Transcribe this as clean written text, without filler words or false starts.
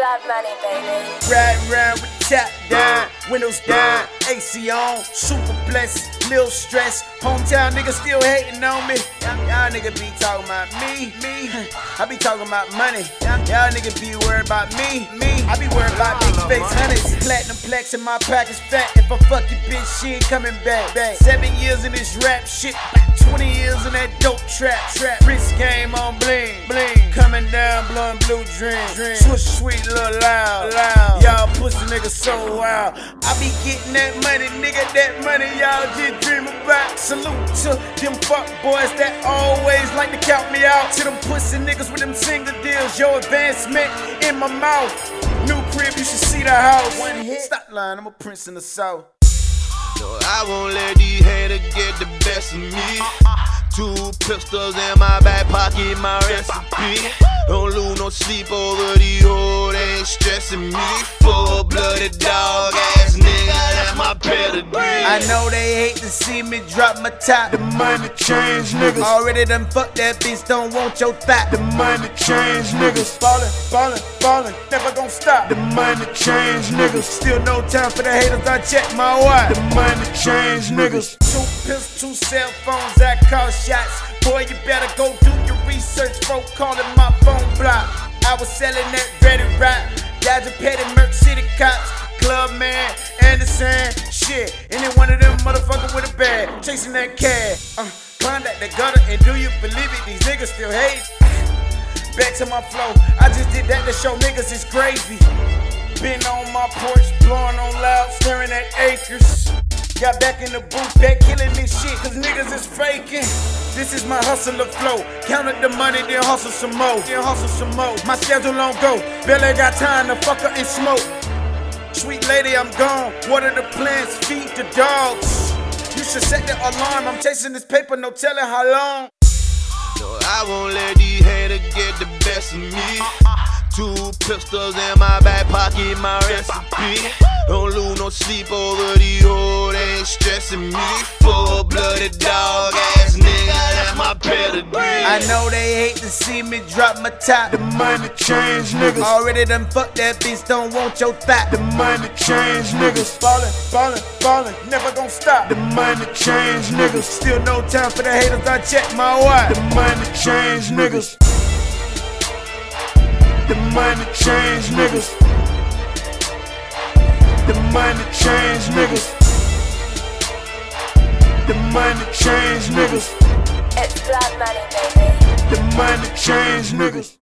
blood money, baby. Riding around with the top down, windows down, AC on, super blessed, little stress. Hometown niggas still hating on me. Y'all niggas be talking about me. I be talking about money. Y'all niggas be worried about me. I be worried about big face hundreds. Platinum plex in my pockets fat. If I fuck your bitch, she ain't coming back. 7 years in this rap shit, 20 years in that dope trap. Wrist game on bling. Coming down, blowing blue dream. Switch sweet, little loud. Y'all pussy niggas so wild. I be getting that money, nigga. That money y'all just dream about. Salute to them fuck boys that always like to count me out. To them pussy niggas with them single deals. Your advancement in my mouth. New crib, you should see the house. One hit. Stop lying, I'm a prince in the south. No, I won't let these haters get the best of me. 2 pistols in my back pocket, my recipe. Don't lose no sleep over these hoes, they ain't stressing me. Full-blooded dog ass nigga, that's my pedigree. I know they hate to see me drop my top. The money change niggas. Already done fucked that bitch, don't want your thought. The money change niggas. Ballin', never gon' stop. The money change niggas. Still no time for the haters, I check my watch. The money change niggas. 2 pistols, 2 cell phones, I call shots. Boy, you better go do your research, folk calling my phone block. I was selling that ready rock. Dodger Petty, Merc City cops. Club man, Anderson, shit. Any one of them motherfuckers with a bag, chasing that cash. Climbed at the gutter, and do you believe it? These niggas still hate. Back to my flow, I just did that to show niggas it's gravy. Been on my porch, blowing on loud, staring at acres. Got back in the booth, back killing this shit, cause niggas is faking. This is my hustler flow. Counted the money, then hustle some more. My schedule on go, barely got time to fuck her and smoke. Sweet lady, I'm gone. Water the plants, feed the dogs. You should set the alarm. I'm chasing this paper, no telling how long. No, I won't let these haters get the best of me. 2 pistols in my back pocket, my recipe. Don't lose no sleep over these hoes, they ain't stressing me. Full-blooded dog ass nigga, that's my pedigree. I know they hate to see me drop my top. The money change niggas. Already done fucked that bitch, don't want your thought. The money change niggas. Ballin', never gon' stop. The money change niggas. Still no time for the haters, I check my watch. The money change niggas. The money change niggas. The money change niggas. The money change niggas. It's blood money, baby. The money change niggas.